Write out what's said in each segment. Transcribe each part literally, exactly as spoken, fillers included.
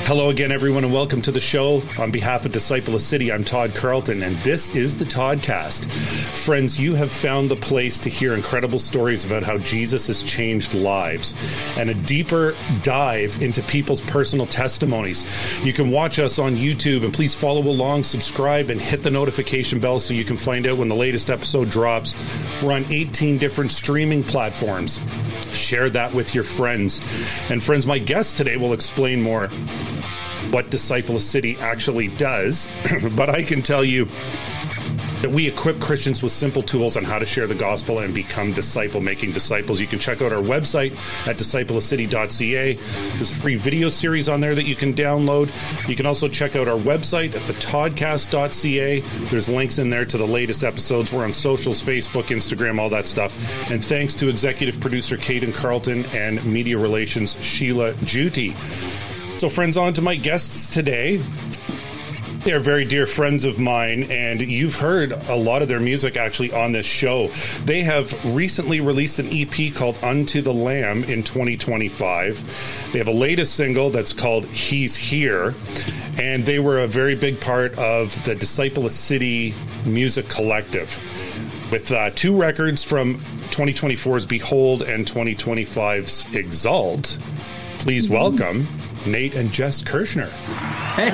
Hello again, everyone, and welcome to the show. On behalf of Disciple City, I'm Todd Carlton, and this is the Toddcast. Friends, you have found the place to hear incredible stories about how Jesus has changed lives and a deeper dive into people's personal testimonies. You can watch us on YouTube, and please follow along, subscribe, and hit the notification bell so you can find out when the latest episode drops. We're on eighteen different streaming platforms. Share that with your friends. And friends, my guest today will explain more what Disciple City actually does, but I can tell you that we equip Christians with simple tools on how to share the gospel and become disciple-making disciples. You can check out our website at disciple city dot c a. There's a free video series on there that you can download. You can also check out our website at the toddcast dot c a. There's links in there to the latest episodes. We're on socials, Facebook, Instagram, all that stuff. And thanks to executive producer Caden Carlton and media relations Sheila Juti. So, friends, on to my guests today. They are very dear friends of mine, and you've heard a lot of their music actually on this show. They have recently released an E P called Unto the Lamb in twenty twenty-five. They have a latest single that's called He's Here, and they were a very big part of the Disciple City Music Collective, with uh, two records from twenty twenty-four's Behold and twenty twenty-five's Exalt. Please welcome Nate and Jess Kirshner. Hey.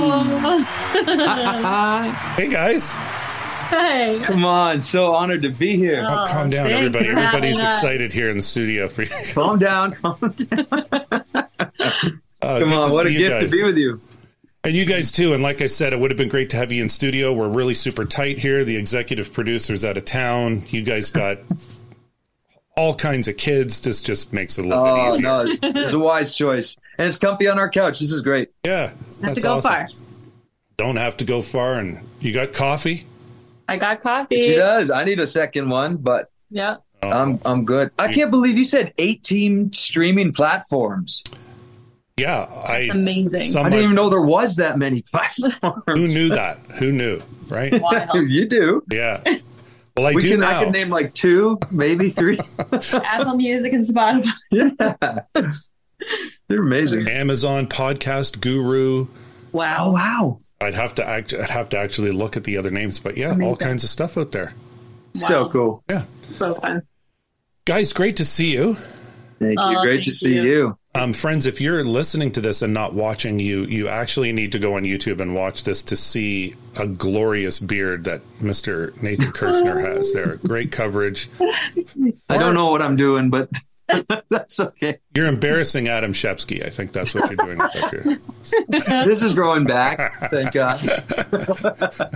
Hey, guys. Hey. Come on. So honored to be here. Oh, calm down, everybody. Everybody's excited here in the studio for you. Calm down. Calm down. Uh, Come on. What a gift guys. to be with you. And you guys, too. And like I said, it would have been great to have you in studio. We're really super tight here. The executive producer's out of town. You guys got all kinds of kids. This just makes it a little Oh, bit easier. no. It's a wise choice. And it's comfy on our couch. This is great. Yeah. Have That's to go awesome. far. Don't have to go far. And you got coffee? I got He coffee. does. I need a second one, but Yeah. Oh. I'm I'm good. I can't believe you said eighteen streaming platforms. Yeah. I, That's amazing. some I didn't of- even know there was that many platforms. Who knew that? Who knew? Right? Wild. You do. Yeah. Well, I we do can. now. I can name like two, maybe three. Apple Music and Spotify. Yeah. They're amazing. Amazon Podcast Guru. Oh Wow. wow. I'd have to act. I'd have to actually look at the other names, but yeah, all Amazing. kinds of stuff out there. So Wow. cool. Yeah, So fun. guys, great to see you. Thank you. Oh, Great thank to see you. you. Um, friends, if you're listening to this and not watching, you you actually need to go on YouTube and watch this to see a glorious beard that Mister Nathan Kirshner has there. Great coverage. I don't know what I'm doing, but that's okay. You're embarrassing Adam Shepsky. I think that's what you're doing up here. This is growing back. Thank God.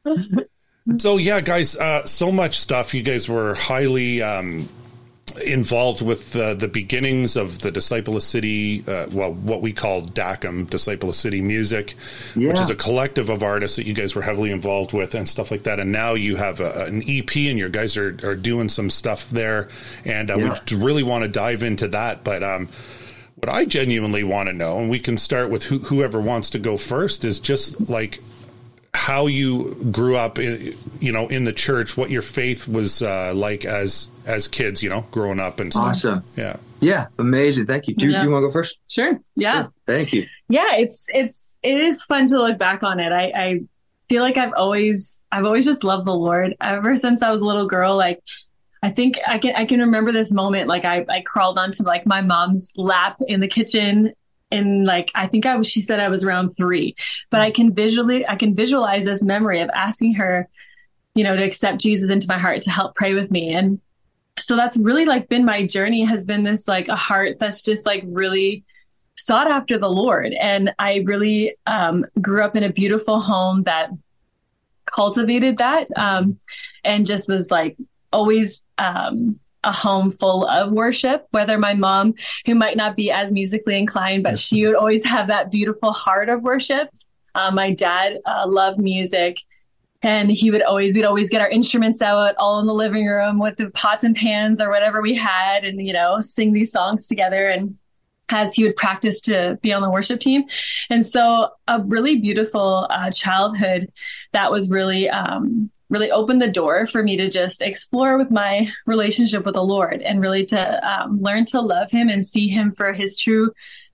So yeah, guys, uh, so much stuff. You guys were highly um, involved with uh, the beginnings of the Disciple City, uh, well, what we call D A C M, Disciple City Music, Yeah. which is a collective of artists that you guys were heavily involved with and stuff like that. And now you have a, an E P, and your guys are, are doing some stuff there. And uh, Yeah. we really want to dive into that. But um, what I genuinely want to know, and we can start with who, whoever wants to go first, is just like how you grew up, in, you know, in the church, what your faith was uh, like as as kids, you know, growing up and stuff. Awesome. Yeah. Yeah. Amazing. Thank you. Do you, Yeah. you want to go first? Sure. Yeah. Thank you. Yeah. It's, it's, it is fun to look back on it. I, I feel like I've always, I've always just loved the Lord ever since I was a little girl. Like, I think I can, I can remember this moment. Like I, I crawled onto like my mom's lap in the kitchen. And like, I think I was, she said I was around three, but I can visually, I can visualize this memory of asking her, you know, to accept Jesus into my heart to help pray with me. And so that's really like been my journey, has been this like a heart that's just like really sought after the Lord. And I really um, grew up in a beautiful home that cultivated that um, and just was like always um, a home full of worship, whether my mom, who might not be as musically inclined, but she would always have that beautiful heart of worship. Uh, my dad uh, loved music, and he would always, we'd always get our instruments out all in the living room with the pots and pans or whatever we had, and, you know, sing these songs together. And as he would practice to be on the worship team. And so a really beautiful uh, childhood that was really, um, really opened the door for me to just explore with my relationship with the Lord and really to um, learn to love him and see him for his true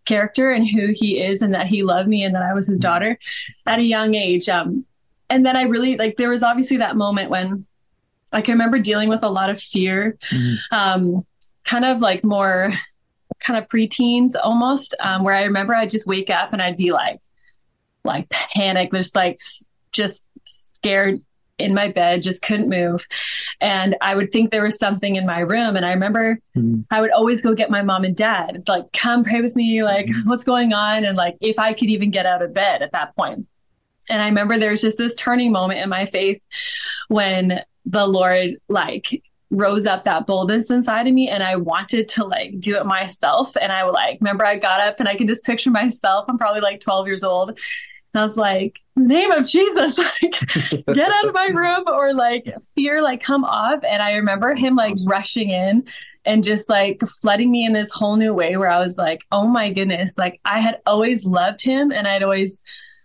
character and who he is, and that he loved me and that I was his daughter at a young age. Um, and then I really like, there was obviously that moment when I can remember dealing with a lot of fear, mm-hmm. um, kind of like more kind of preteens almost, um, where I remember I'd just wake up and I'd be like, like panic, just like, just scared in my bed, just couldn't move. And I would think there was something in my room. And I remember mm-hmm. I would always go get my mom and dad, like, come pray with me, like, mm-hmm. what's going on? And like, if I could even get out of bed at that point. And I remember there was just this turning moment in my faith when the Lord like rose up that boldness inside of me, and I wanted to like do it myself. And I would like, remember I got up and I can just picture myself. I'm probably like twelve years old. And I was like, in the name of Jesus, like get out of my room, or like fear, like come off. And I remember him like rushing in and just like flooding me in this whole new way where I was like, oh my goodness, like I had always loved him. And I'd always,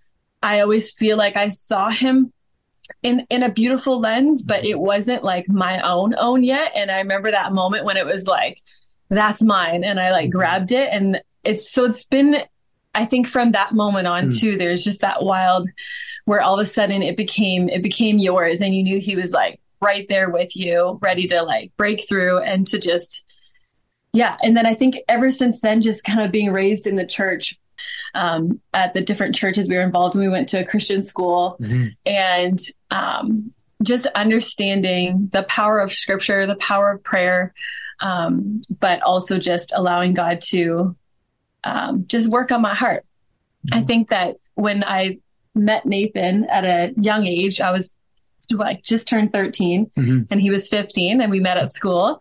I always feel like I saw him in, in a beautiful lens, but it wasn't like my own own yet. And I remember that moment when it was like, that's mine. And I like grabbed it. And it's, so it's been, I think from that moment on mm. too, there's just that wild where all of a sudden it became, it became yours. And you knew he was like right there with you, ready to like break through and to just, yeah. And then I think ever since then, just kind of being raised in the church, um, at the different churches we were involved in, we went to a Christian school mm-hmm. and, um, just understanding the power of scripture, the power of prayer, um, but also just allowing God to, um, just work on my heart. Mm-hmm. I think that when I met Nathan at a young age, I was like just turned thirteen mm-hmm. and he was fifteen, and we met at school.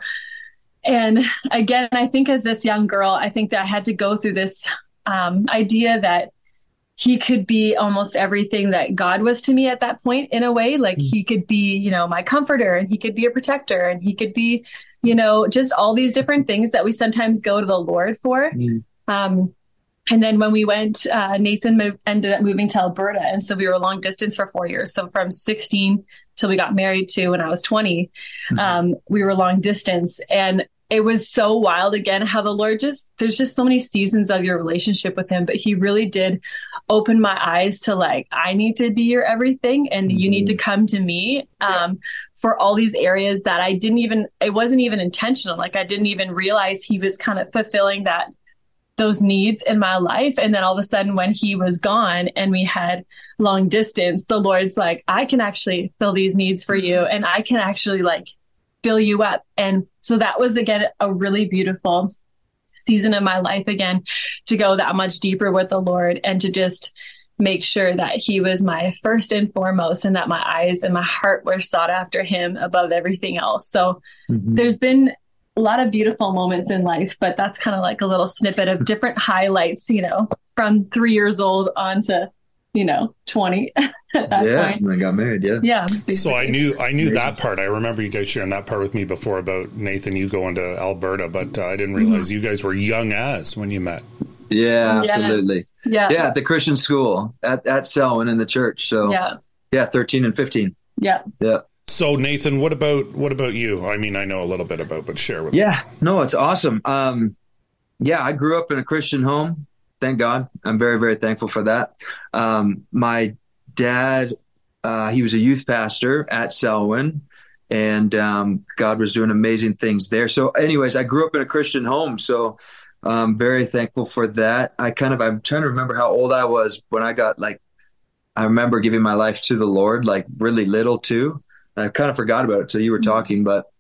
And again, I think as this young girl, I think that I had to go through this um, idea that he could be almost everything that God was to me at that point, in a way. Like mm-hmm. he could be, you know, my comforter, and he could be a protector, and he could be, you know, just all these different things that we sometimes go to the Lord for. Mm-hmm. Um, and then when we went, uh, Nathan moved, ended up moving to Alberta. And so we were long distance for four years. So from sixteen till we got married to when I was twenty, mm-hmm. um, we were long distance. And it was so wild again, how the Lord just, there's just so many seasons of your relationship with him, but he really did open my eyes to like, I need to be your everything, and mm-hmm. you need to come to me, um, yeah. for all these areas that I didn't even, it wasn't even intentional. Like I didn't even realize he was kind of fulfilling that, those needs in my life. And then all of a sudden when he was gone and we had long distance, the Lord's like, I can actually fill these needs for you, and I can actually like fill you up. And so that was again, a really beautiful season of my life again, to go that much deeper with the Lord and to just make sure that he was my first and foremost, and that my eyes and my heart were sought after him above everything else. So mm-hmm. there's been a lot of beautiful moments in life, but that's kind of like a little snippet of different highlights, you know, from three years old on to, you know, twenty at that yeah, point. When I got married. Yeah. Yeah. Basically. So I knew, I knew that part. I remember you guys sharing that part with me before about Nathan, you going to Alberta, but uh, I didn't realize mm-hmm. you guys were young as when you met. Yeah, absolutely. Yes. Yeah. Yeah. At the Christian school at, at Selwyn in the church. So yeah, yeah, thirteen and fifteen. Yeah. Yeah. So Nathan, what about what about you? I mean, I know a little bit about, but share with yeah, me. Yeah, no, it's awesome. Um, yeah, I grew up in a Christian home. Thank God. I'm very, very thankful for that. Um, my dad, uh, he was a youth pastor at Selwyn, and um, God was doing amazing things there. So anyways, I grew up in a Christian home. So I'm very thankful for that. I kind of, I'm trying to remember how old I was when I got like, I remember giving my life to the Lord, like really little too. I kind of forgot about it till you were talking, but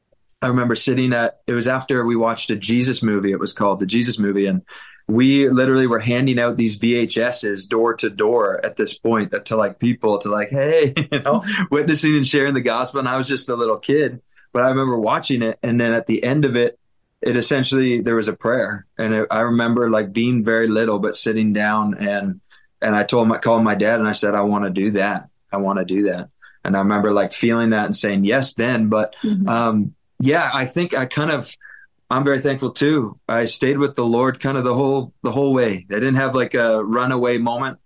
I remember sitting at, it was after we watched a Jesus movie. It was called the Jesus Movie. And we literally were handing out these V H S's door to door at this point to like people to like, hey, you know, witnessing and sharing the gospel. And I was just a little kid, but I remember watching it. And then at the end of it, it essentially, there was a prayer. And it, I remember like being very little, but sitting down and, and I told my, called my dad and I said, I want to do that. I want to do that. And I remember like feeling that and saying yes then. But mm-hmm. um, yeah, I think I kind of, I'm very thankful too. I stayed with the Lord kind of the whole, the whole way. I didn't have like a runaway moment.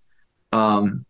Um,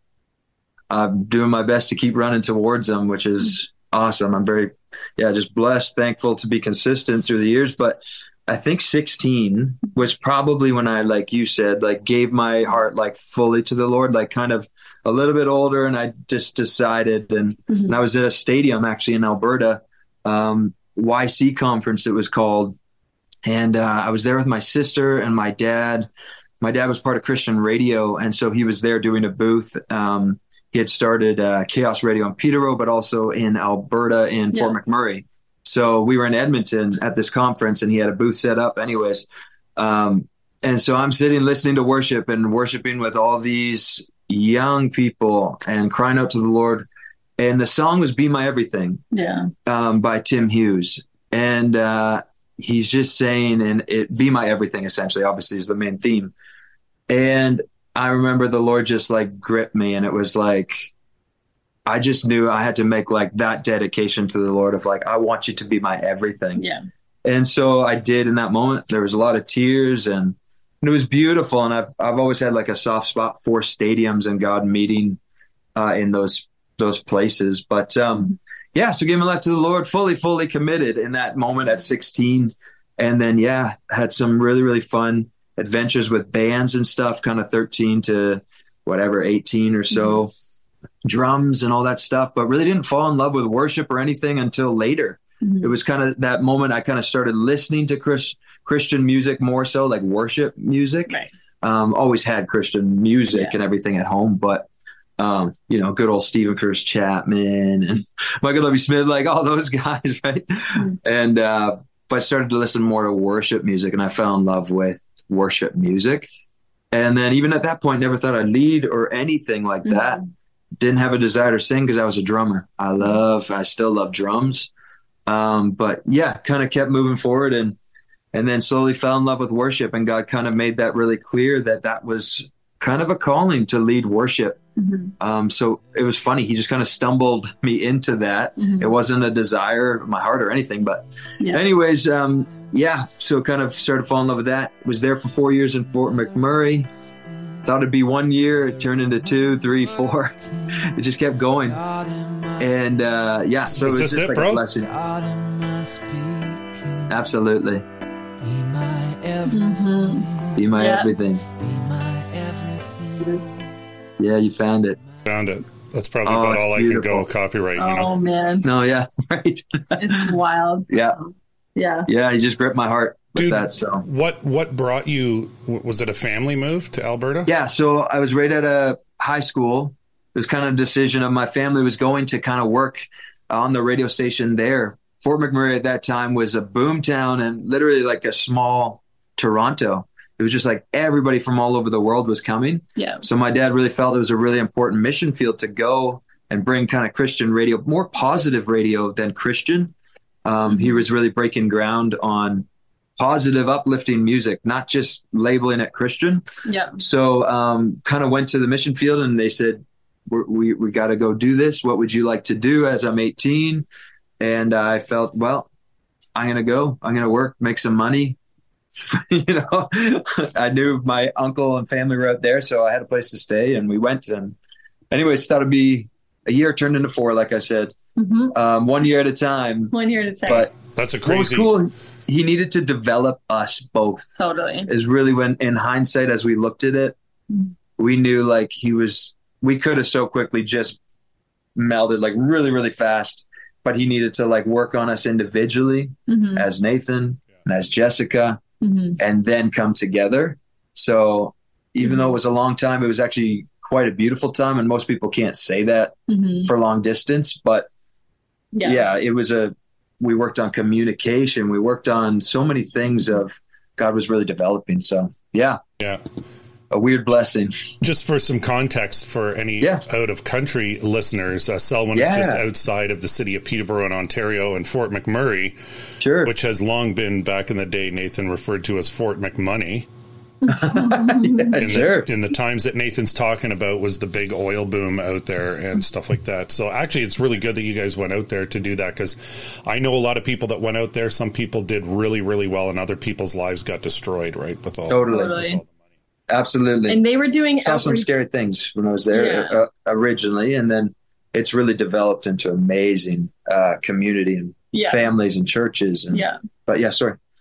I'm doing my best to keep running towards him, which is awesome. I'm very, yeah, just blessed, thankful to be consistent through the years. But I think sixteen was probably when I, like you said, like gave my heart like fully to the Lord, like kind of a little bit older. And I just decided, and, mm-hmm. and I was at a stadium actually in Alberta, um, Y C conference it was called. And uh, I was there with my sister and my dad. My dad was part of Christian Radio. And so he was there doing a booth. Um, he had started uh, Chaos Radio in Peterborough, but also in Alberta in yeah. Fort McMurray. So we were in Edmonton at this conference and he had a booth set up anyways. Um, and so I'm sitting listening to worship and worshiping with all these young people and crying out to the Lord. And the song was Be My Everything yeah. um, by Tim Hughes. And uh, he's just saying, and it Be My Everything essentially, obviously is the main theme. And I remember the Lord just like gripped me and it was like, I just knew I had to make like that dedication to the Lord of like, I want you to be my everything. Yeah. And so I did in that moment. There was a lot of tears and it was beautiful. And I've, I've always had like a soft spot for stadiums and God meeting uh, in those, those places. But um, yeah, so gave my life to the Lord, fully, fully committed in that moment at sixteen. And then, yeah, had some really, really fun adventures with bands and stuff, kind of thirteen to whatever, eighteen or so. Mm-hmm. Drums and all that stuff, but really didn't fall in love with worship or anything until later. Mm-hmm. It was kind of that moment I kind of started listening to Chris, Christian music more so, like worship music. Right. Um, always had Christian music yeah. and everything at home, but um, you know, good old Stephen Curtis Chapman and Michael W. Smith, like all those guys, right? Mm-hmm. And uh, but I started to listen more to worship music, and I fell in love with worship music. And then even at that point, never thought I'd lead or anything like mm-hmm. that. Didn't have a desire to sing because I was a drummer. I love, I still love drums. Um, but yeah, kind of kept moving forward and, and then slowly fell in love with worship. And God kind of made that really clear that that was kind of a calling to lead worship. Mm-hmm. Um, so it was funny. He just kind of stumbled me into that. Mm-hmm. It wasn't a desire of my heart or anything, but yeah. anyways, um, yeah. So kind of started falling in love with that. Was there for four years in Fort McMurray. Thought it'd be one year, it turned into two, three, four. It just kept going. And uh, yeah, so it was just it, like bro? a blessing. Absolutely. Be my everything. Mm-hmm. Be my yeah. everything. Be my everything. Yeah, you found it. Found it. That's probably oh, about all beautiful. I can go copyright. You oh, know? man. No, yeah, right. It's wild. Yeah. Yeah. Yeah, you just gripped my heart. Dude, that, so. what what brought you? Was it a family move to Alberta? Yeah, so I was right at a high school. It was kind of a decision of my family was going to kind of work on the radio station there. Fort McMurray at that time was a boom town and literally like a small Toronto. It was just like everybody from all over the world was coming. Yeah. So my dad really felt it was a really important mission field to go and bring kind of Christian radio, more positive radio than Christian. Um, mm-hmm. He was really breaking ground on positive, uplifting music, not just labeling it Christian. Yeah. So um, kind of went to the mission field and they said, We're, we we got to go do this. What would you like to do? As I'm eighteen. And I felt, well, I'm going to go. I'm going to work, make some money. you know, I knew my uncle and family were out there, so I had a place to stay. And we went. And anyways, thought it'd be a year turned into four, like I said. Mm-hmm. Um, one year at a time. One year at a time. But that's a crazy. What was cool, he needed to develop us both. Totally. Is really when, in hindsight, as we looked at it, mm-hmm. we knew like he was, we could have so quickly just melded like really, really fast, but he needed to like work on us individually mm-hmm. as Nathan yeah. and as Jessica mm-hmm. and then come together. So even mm-hmm. though it was a long time, it was actually quite a beautiful time. And most people can't say that mm-hmm. for long distance, but yeah. yeah, it was a, we worked on communication. We worked on so many things of God was really developing. So yeah. Yeah. A weird blessing. Just for some context for any yeah. out of country listeners, uh, Selwyn yeah. is just outside of the city of Peterborough in Ontario and Fort McMurray, sure. which has long been back in the day, Nathan referred to as Fort McMoney. yeah, in, sure. the, in the times that Nathan's talking about was the big oil boom out there and stuff like that. So actually it's really good that you guys went out there to do that, because I know a lot of people that went out there. Some people did really, really well and other people's lives got destroyed, right? With all, totally. with all the money. Absolutely. And they were doing saw outreach. Some scary things when I was there yeah. uh, originally, and then it's really developed into amazing uh, community and yeah. families and churches. And, yeah. But yeah, sorry.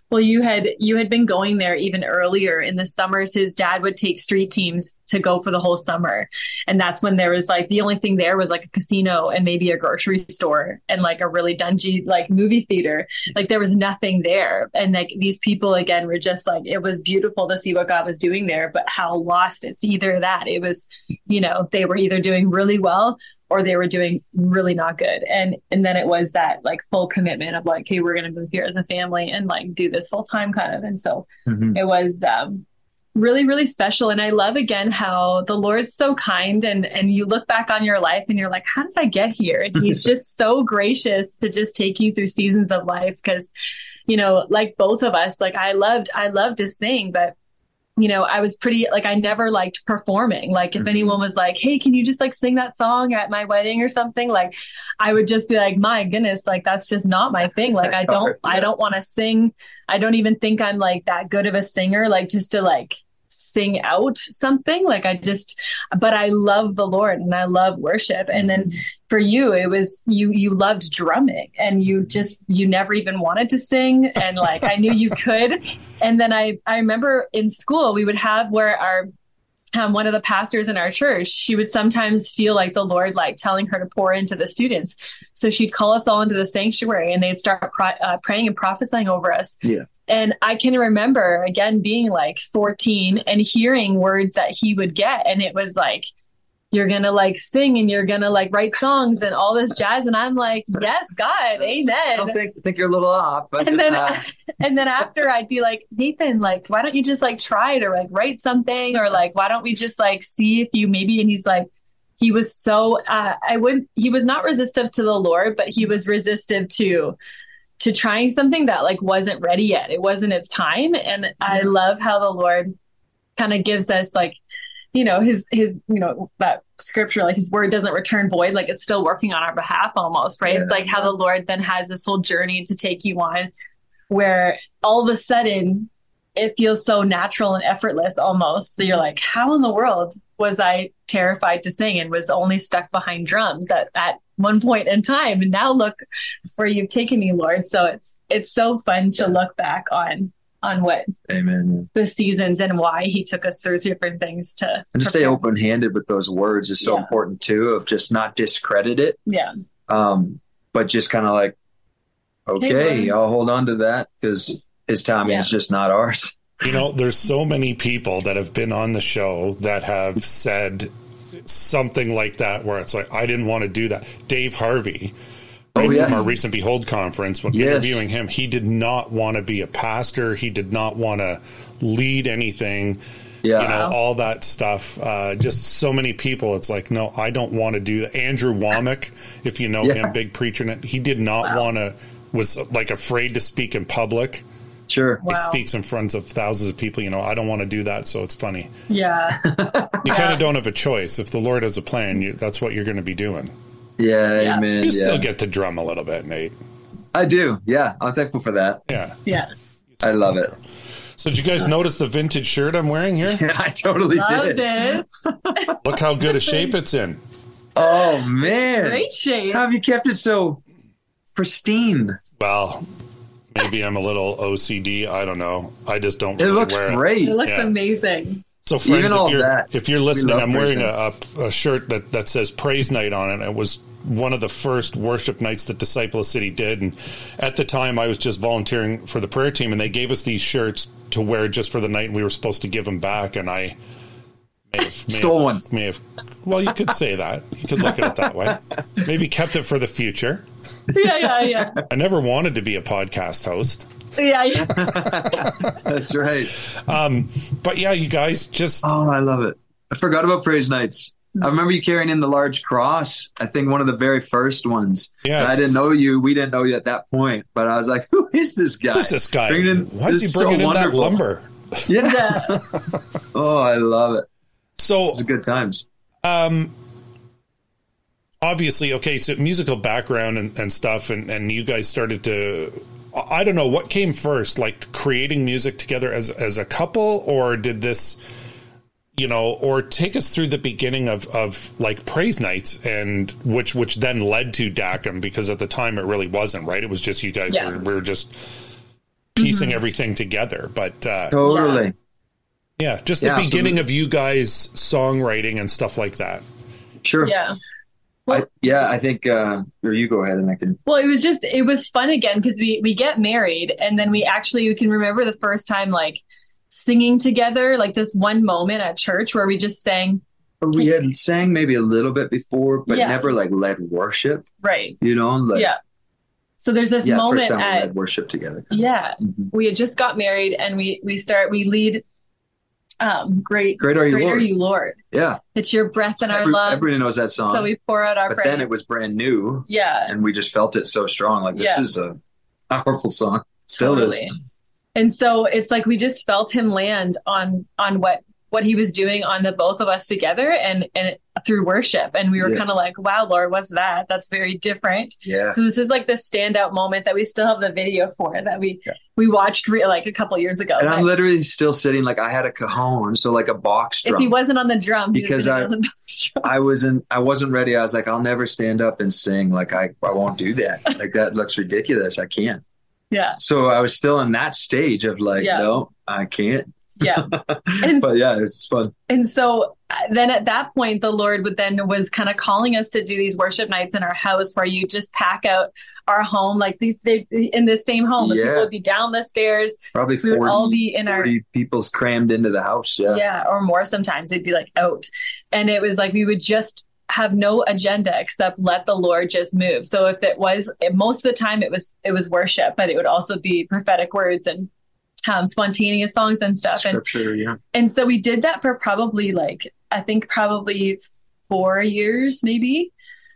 Well, you had you had been going there even earlier in the summers. His dad would take street teams to go for the whole summer. And that's when there was like the only thing there was like a casino and maybe a grocery store and like a really dungy like movie theater. Like there was nothing there. And like these people again were just like, it was beautiful to see what God was doing there, but how lost it's either that it was, you know, they were either doing really well or they were doing really not good. And and then it was that like full commitment of like, hey, we're going to move here as a family and like do this full time kind of. And so mm-hmm. it was um, really, really special. And I love again how the Lord's so kind and and you look back on your life and you're like, how did I get here? And he's just so gracious to just take you through seasons of life. Because, you know, like both of us, like I loved, I loved to sing, but you know, I was pretty, like, I never liked performing. Like, if mm-hmm. anyone was like, hey, can you just like sing that song at my wedding or something? Like, I would just be like, my goodness, like, that's just not my thing. Like, I don't, yeah. I don't want to sing. I don't even think I'm like that good of a singer, like just to like sing out something. Like, I just, but I love the Lord and I love worship. And then for you, it was, you, you loved drumming and you just, you never even wanted to sing. And like, I knew you could. And then I, I remember in school, we would have where our, um, one of the pastors in our church, she would sometimes feel like the Lord, like telling her to pour into the students. So she'd call us all into the sanctuary and they'd start pro- uh, praying and prophesying over us. Yeah. And I can remember again, being like fourteen and hearing words that he would get. And it was like, you're going to like sing and you're going to like write songs and all this jazz. And I'm like, yes, God, amen. I don't think, think you're a little off. But and then, uh... and then after I'd be like, Nathan, like, why don't you just like try to like write something or like, why don't we just like see if you maybe, and he's like, he was so, uh, I wouldn't, he was not resistive to the Lord, but he was resistive to, to trying something that like wasn't ready yet. It wasn't its time. And yeah. I love how the Lord kind of gives us like, you know, his, his, you know, that scripture, like his word doesn't return void, like it's still working on our behalf almost, right? Yeah. It's like how the Lord then has this whole journey to take you on where all of a sudden it feels so natural and effortless almost that you're like, how in the world was I terrified to sing and was only stuck behind drums at, at one point in time? And now look where you've taken me, Lord. So it's, it's so fun to look back on on what Amen. The seasons and why he took us through different things to and to stay open handed with those words is so yeah. important too, of just not discredit it. Yeah. Um, but just kind of like, okay, hey, I'll hold on to that because his timing yeah. is just not ours. You know, there's so many people that have been on the show that have said something like that, where it's like, I didn't want to do that. Dave Harvey, right, oh, yeah. from our recent Behold conference, when yes. interviewing him, he did not want to be a pastor. He did not want to lead anything. Yeah. You know, all that stuff. Uh, just so many people. It's like, no, I don't want to do that. Andrew Womack, if you know yeah. him, big preacher, he did not wow. want to, was like afraid to speak in public. Sure. He wow. speaks in front of thousands of people. You know, I don't want to do that. So it's funny. Yeah. You kind of don't have a choice. If the Lord has a plan, you, that's what you're going to be doing. Yeah, yeah. Amen. You yeah. still get to drum a little bit, Nate. I do. Yeah. I'm thankful for that. Yeah. Yeah. I love it. So did you guys notice the vintage shirt I'm wearing here? Yeah, I totally Loved did. It. Look how good a shape it's in. Oh, man. Great shape. How have you kept it so pristine? Well, maybe I'm a little O C D. I don't know. I just don't it really looks wear great. It. It looks yeah. amazing. So friends, Even all if, you're, that, if you're listening, I'm wearing a, a, a shirt that, that says Praise Night on it. It was one of the first worship nights that Disciple of City did. And at the time, I was just volunteering for the prayer team, and they gave us these shirts to wear just for the night, and we were supposed to give them back. And I may have, may stole have, one. May have, well, you could say that. You could look at it that way. Maybe kept it for the future. Yeah, yeah, yeah. I never wanted to be a podcast host. Yeah, yeah. That's right. Um, but yeah, you guys just... Oh, I love it. I forgot about Praise Nights. I remember you carrying in the large cross. I think one of the very first ones. Yes. I didn't know you. We didn't know you at that point. But I was like, who is this guy? Who's this guy? In, Why is he bringing so in wonderful. That lumber? Yeah. yeah. Oh, I love it. So it's good times. Um, obviously, okay, so musical background and, and stuff, and, and you guys started to... I don't know, what came first, like creating music together as as a couple, or did this, you know, or take us through the beginning of, of like Praise Nights, and which which then led to D A C M, because at the time it really wasn't, right? It was just you guys yeah. were, were just piecing mm-hmm. everything together. But uh, totally. Yeah, just the yeah, beginning absolutely. Of you guys songwriting and stuff like that. Sure. Yeah. Well, I, yeah, I think, uh, or you go ahead and I can. Well, it was just, it was fun again because we, we get married and then we actually, we can remember the first time like singing together, like this one moment at church where we just sang. We had sang maybe a little bit before, but yeah. never like led worship. Right. You know? Like, yeah. So there's this yeah, moment first time at we led worship together. Yeah. Mm-hmm. We had just got married and we, we start, we lead Um, great, great are you, great Lord. Are you, Lord? Yeah, it's your breath in our Every, lungs. Everybody knows that song. So we pour out our but praise. Then it was brand new. Yeah, and we just felt it so strong. Like this yeah. is a powerful song. Still totally. is. And so it's like we just felt him land on on what what he was doing on the both of us together, and and through worship. And we were yeah. kind of like, "Wow, Lord, what's that? That's very different." Yeah. So this is like the standout moment that we still have the video for that we. Yeah. We watched re- like a couple years ago. And I'm literally still sitting like I had a cajon, so like a box drum. If he wasn't on the drum, he because was I, on the box drum. I wasn't, I wasn't ready. I was like, I'll never stand up and sing. Like I, I won't do that. Like that looks ridiculous. I can't. Yeah. So I was still in that stage of like, yeah. no, I can't. Yeah. And, but yeah, it's fun. And so then at that point, the Lord would then was kind of calling us to do these worship nights in our house where you just pack out our home, like these they, in the same home. Yeah. People would be down the stairs. Probably we forty, would all be in forty our people's crammed into the house. Yeah. Yeah. Or more sometimes they'd be like out. And it was like we would just have no agenda except let the Lord just move. So if it was most of the time it was it was worship, but it would also be prophetic words and Um, spontaneous songs and stuff. Scripture, and, yeah. and so we did that for probably like, I think probably four years, maybe.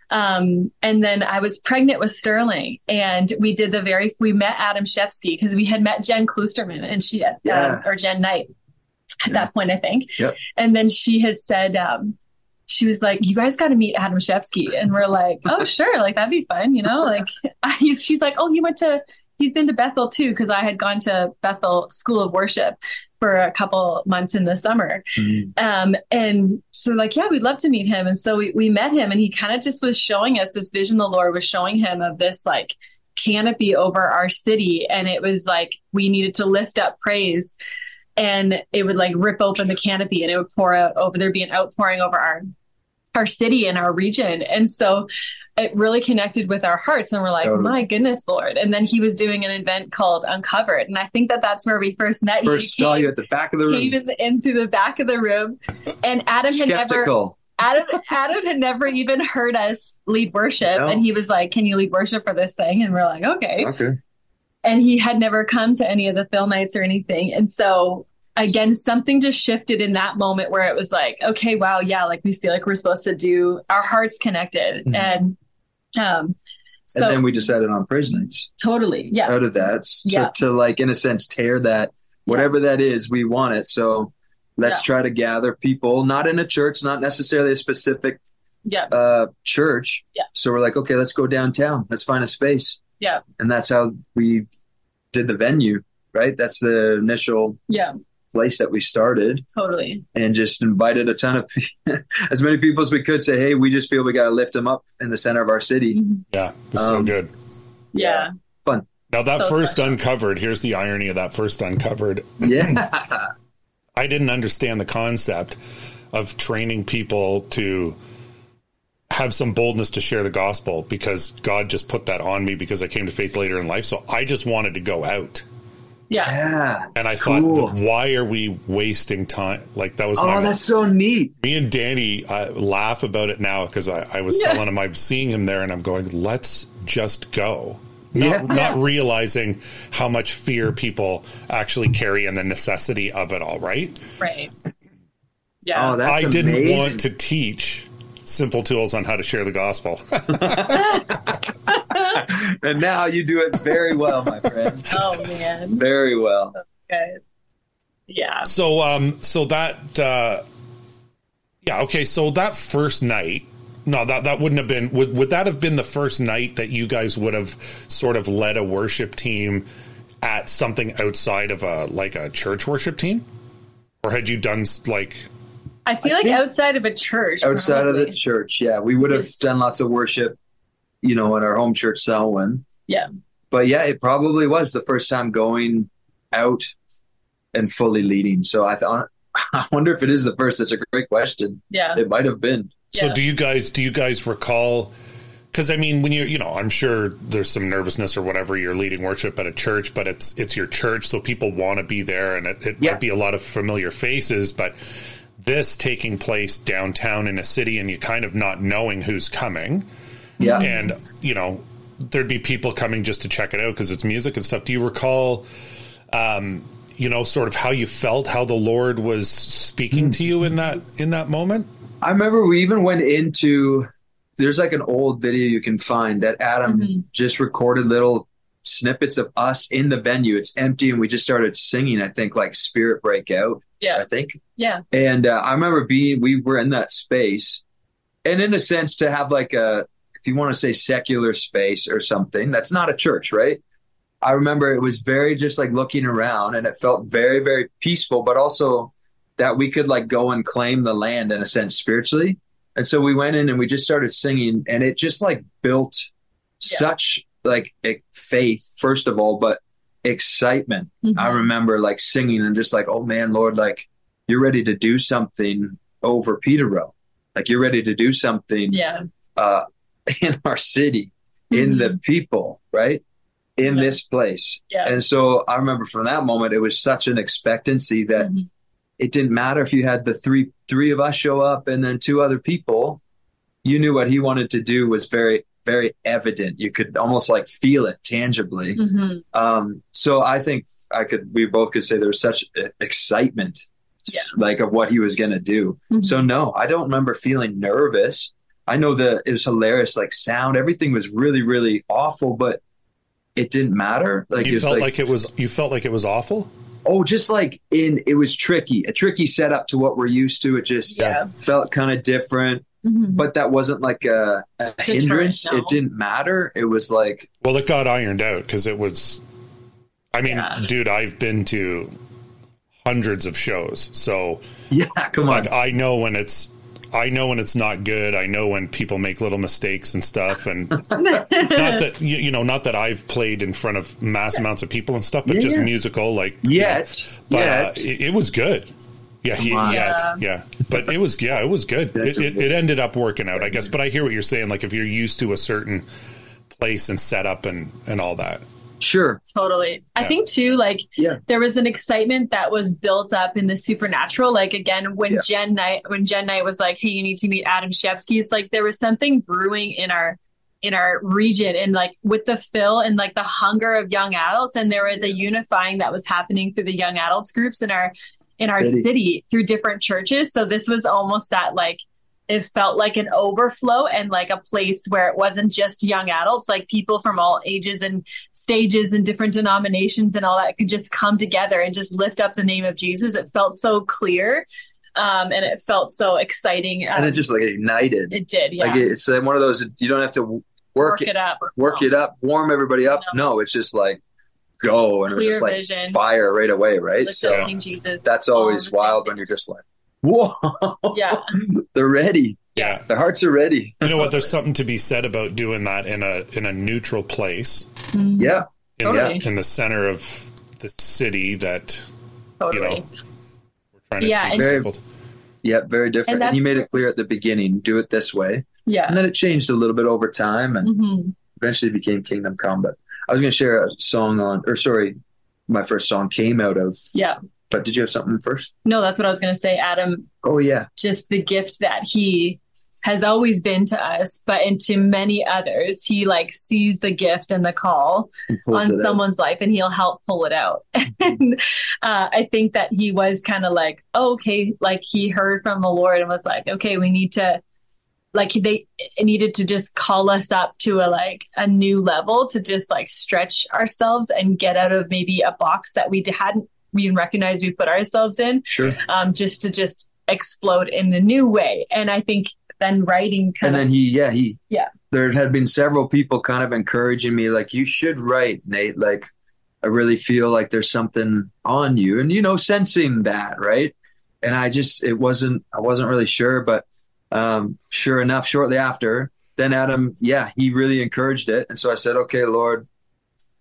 Um, and then I was pregnant with Sterling and we did the very, we met Adam Shepsky because we had met Jen Klusterman and she, yeah. um, or Jen Knight at yeah. that point, I think. Yep. And then she had said, um, she was like, you guys got to meet Adam Shepsky. And we're like, oh, sure. Like, that'd be fun. You know, like I, she's like, oh, he went to, he's been to Bethel too, because I had gone to Bethel School of Worship for a couple months in the summer. Mm-hmm. Um, and so like, yeah, we'd love to meet him. And so we, we met him and he kind of just was showing us this vision the Lord was showing him of this like canopy over our city. And it was like, we needed to lift up praise and it would like rip open the canopy and it would pour out over, there'd be an outpouring over our, our city and our region. And so it really connected with our hearts and we're like, totally. My goodness, Lord. And then he was doing an event called Uncovered. And I think that that's where we first met. First you. saw you at the back of the room. He was in through the back of the room and Adam had Skeptical. never, Adam, Adam had never even heard us lead worship. No. And he was like, can you lead worship for this thing? And we're like, okay. Okay. And he had never come to any of the Phil nights or anything. And so again, something just shifted in that moment where it was like, okay, wow. Yeah. Like we feel like we're supposed to do our hearts connected. Mm-hmm. And Um, so, and then we decided on praise nights. Totally. Yeah. Out of that to, yeah. to like, in a sense, tear that, whatever yeah. that is, we want it. So let's yeah. try to gather people, not in a church, not necessarily a specific yeah. uh, church. Yeah. So we're like, okay, let's go downtown. Let's find a space. Yeah. And that's how we did the venue, right? That's the initial yeah. place that we started. Totally. And just invited a ton of as many people as we could, say, hey, we just feel we got to lift them up in the center of our city. Mm-hmm. Yeah, it's um, so good. Yeah. Fun. Now that so first special. Uncovered, here's the irony of that first Uncovered. Yeah. I didn't understand the concept of training people to have some boldness to share the gospel because God just put that on me because I came to faith later in life. So I just wanted to go out. Yeah. yeah. And I cool. thought, why are we wasting time? Like that was oh, my that's so neat. Me and Danny uh, laugh about it now because I, I was yeah. telling him I'm seeing him there and I'm going, let's just go. Not, yeah. not realizing how much fear people actually carry and the necessity of it all, right? Right. Yeah. Oh, that's I didn't amazing. want to teach simple tools on how to share the gospel. And now you do it very well, my friend. Oh man. Very well. That's good. Yeah. So um so that uh yeah, okay, so that first night, no, that that wouldn't have been would would that have been the first night that you guys would have sort of led a worship team at something outside of a like a church worship team? Or had you done like I feel I like outside of a church. Outside probably. of the church, yeah. We would have It's, done lots of worship, you know, at our home church, Selwyn. Yeah. but yeah, it probably was the first time going out and fully leading. So I thought, I wonder if it is the first. That's a great question. Yeah. It might have been. So Yeah. do you guys, do you guys recall, because I mean, when you're, you know, I'm sure there's some nervousness or whatever, you're leading worship at a church, but it's, it's your church. So people want to be there, and it, it Yeah. might be a lot of familiar faces, but this taking place downtown in a city and you kind of not knowing who's coming. Yeah. And, you know, there'd be people coming just to check it out because it's music and stuff. Do you recall, um, you know, sort of how you felt, how the Lord was speaking to you in that, in that moment? I remember we even went into, there's like an old video you can find that Adam Mm-hmm. just recorded little snippets of us in the venue. It's empty. And we just started singing, I think, like Spirit Breakout, Yeah. I think. Yeah. And uh, I remember being, we were in that space. And in a sense, to have like a, if you want to say secular space or something, that's not a church, right? I remember it was very just like looking around, and it felt very, very peaceful, but also that we could like go and claim the land in a sense spiritually. And so we went in and we just started singing, and it just like built Yeah. such like a faith, first of all, but excitement. Mhm. I remember like singing and just like, oh man, Lord, like you're ready to do something over Peterborough. Like you're ready to do something Yeah. uh, in our city, in Mhm. the people, right? In Yeah. this place. Yeah. And so I remember from that moment, it was such an expectancy that Mhm. it didn't matter if you had the three, three of us show up and then two other people. You knew what he wanted to do was very, very evident. You could almost like feel it tangibly. Mhm. Um, so I think I could, we both could say there was such e- excitement, Yeah. like of what he was going to do. Mhm. So no, I don't remember feeling nervous. I know that it was hilarious, like sound, everything was really, really awful, but it didn't matter. Like You it was felt like, like it was, you felt like it was awful? oh, just like in, it was tricky, a tricky setup to what we're used to. It just Yeah. felt kind of different, Mhm. but that wasn't like a, a hindrance. no. It didn't matter. It was like, Well, it got ironed out because it was, I mean, Yeah. dude, I've been to hundreds of shows. So yeah, come on. like, I know when it's, I know when it's not good. I know when people make little mistakes and stuff. And not that, you, you know, not that I've played in front of mass amounts of people and stuff, but Yeah, just yeah. musical, like, you know, Yet, but uh, yet. it, it was good. Yeah, he, on. yeah, yeah, but it was, yeah, it was good. It, it, it ended up working out, I guess. But I hear what you're saying. Like if you're used to a certain place and setup and and all that. Sure. Totally. I Yeah. think too, like Yeah. there was an excitement that was built up in the supernatural. Like again, when Yeah. Jen Knight, when Jen Knight was like, "Hey, you need to meet Adam Shepsky," it's like there was something brewing in our in our region, and like with the fill and like the hunger of young adults, and there was a unifying that was happening through the young adults groups in our in our City. city through different churches. So this was almost that like it felt like an overflow and like a place where it wasn't just young adults, like people from all ages and stages and different denominations and all that could just come together and just lift up the name of Jesus. It felt so clear. Um, and it felt so exciting. Um, And it just like ignited. it did. Yeah. Like it's uh, one of those, you don't have to work, Work it, it up. work it up, warm everybody up. No, it's just like go. And it was Clear just like vision. fire right away. Right. Lift So up King Jesus. that's always all the wild time. when you're just like, whoa, Yeah. they're ready. Yeah. Their hearts are ready. You know what? There's something to be said about doing that in a in a neutral place, Mhm. Yeah. in, Totally. the, in the center of the city that Totally. you know we're trying to Yeah, see and- Very- people. Yeah. Very different. And And, he that's- made it clear at the beginning, do it this way. Yeah. And then it changed a little bit over time and hmm eventually became Kingdom Come. But I was going to share a song on, or sorry, my first song came out of, Yeah. but did you have something first? No, that's what I was going to say, Adam. Oh, yeah. Just the gift that he has always been to us, but into many others, he like sees the gift and the call He pulled on it out. someone's life, and he'll help pull it out. And uh, I think that he was kind of like, oh, okay, like he heard from the Lord and was like, okay, we need to, like they needed to just call us up to a like a new level to just like stretch ourselves and get out of maybe a box that we hadn't even recognized we put ourselves in, Sure. um, just to just explode in a new way. And I think then writing kind And then of he, yeah, he, Yeah. there had been several people kind of encouraging me, like, you should write, Nate. Like, I really feel like there's something on you, and, you know, sensing that, right? And I just, it wasn't, I wasn't really sure, but um, sure enough, shortly after, then Adam, yeah, he really encouraged it. And so I said, okay, Lord,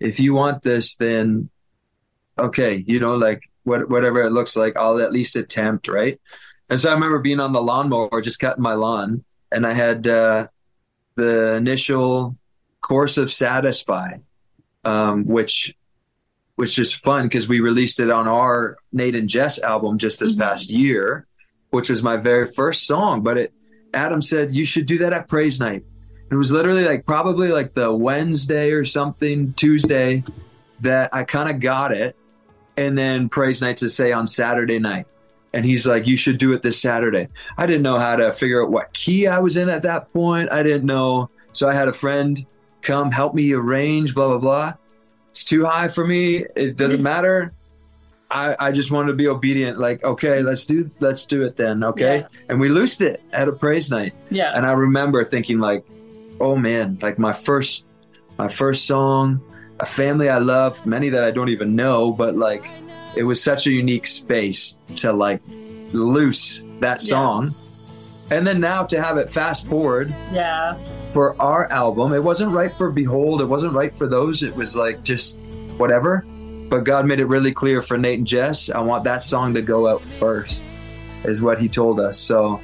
if you want this, then okay, you know, like what, whatever it looks like, I'll at least attempt, right? And so I remember being on the lawnmower, just cutting my lawn, and I had uh, the initial course of Satisfy, um, which which is fun because we released it on our Nate and Jess album just this mm-hmm. past year, which was my very first song. But it, Adam said, you should do that at Praise Night. It was literally like probably like the Wednesday or something, Tuesday, that I kind of got it. And then Praise Night to say on Saturday night. And he's like, you should do it this Saturday. I didn't know how to figure out what key I was in at that point. I didn't know. So I had a friend come help me arrange, blah, blah, blah. It's too high for me. It doesn't matter. I, I just wanted to be obedient. Like, okay, let's do, let's do it then. Okay. Yeah. And we loosed it at a Praise Night. Yeah. And I remember thinking like, oh man, like my first, my first song, a family I love, many that I don't even know, but like, it was such a unique space to like loose that song. Yeah. And then now to have it fast forward. Yeah. For our album, it wasn't right for Behold. It wasn't right for those. It was like just whatever. But God made it really clear for Nate and Jess, I want that song to go out first, is what he told us. So,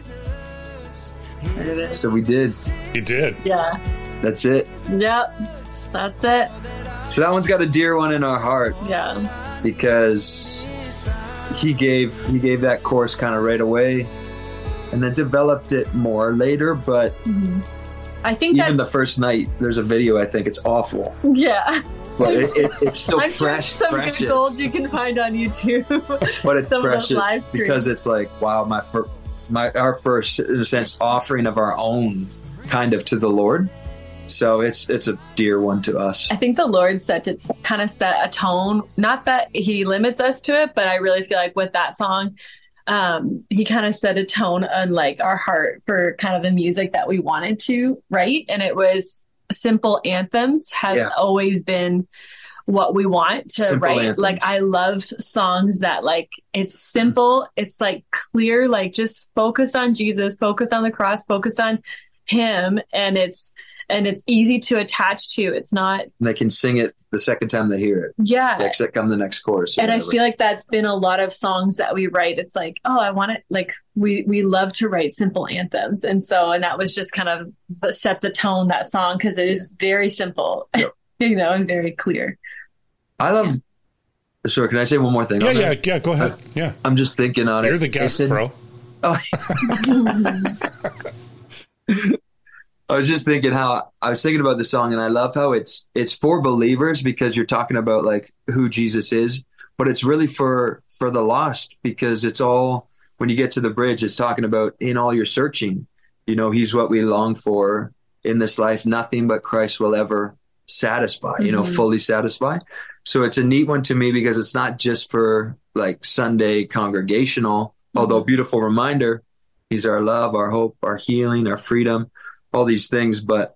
so we did. You did. Yeah. That's it. Yep. That's it. So that one's got a dear one in our heart. Yeah. Because he gave he gave that course kind of right away, and then developed it more later. But mm-hmm. I think even that's... the first night, there's a video. I think it's awful. Yeah. But it, it, it's still I'm fresh, sure some precious. good gold you can find on YouTube. But it's some precious of those live because it's like, wow, my fir- my our first, in a sense, offering of our own kind of to the Lord. So it's it's a dear one to us. I think the Lord set to kind of set a tone. Not that he limits us to it, but I really feel like with that song, um, he kind of set a tone on like our heart for kind of the music that we wanted to write. And it was simple anthems has yeah. always been what we want to simple write. Anthems. Like I love songs that like it's simple. It's like clear, like just focused on Jesus, focused on the cross, focused on him. And it's, and it's easy to attach to. It's not. And they can sing it the second time they hear it. Yeah. Next, come the next chorus. And whatever. I feel like that's been a lot of songs that we write. It's like, oh, I want it. Like we, we love to write simple anthems. And so, and that was just kind of set the tone, that song, because it is very simple, yep. you know, and very clear. I love, yeah. Sorry, can I say one more thing? Yeah, yeah, yeah, go ahead. I, yeah. I'm just thinking on You're it. You're the guest, said, bro. Oh. I was just thinking how I was thinking about the song, and I love how it's it's for believers because you're talking about like who Jesus is, but it's really for for the lost because it's all when you get to the bridge, it's talking about in all your searching, you know, he's what we long for in this life. Nothing but Christ will ever satisfy, mm-hmm. you know, fully satisfy. So it's a neat one to me because it's not just for like Sunday congregational, mm-hmm. although beautiful reminder, he's our love, our hope, our healing, our freedom. All these things, but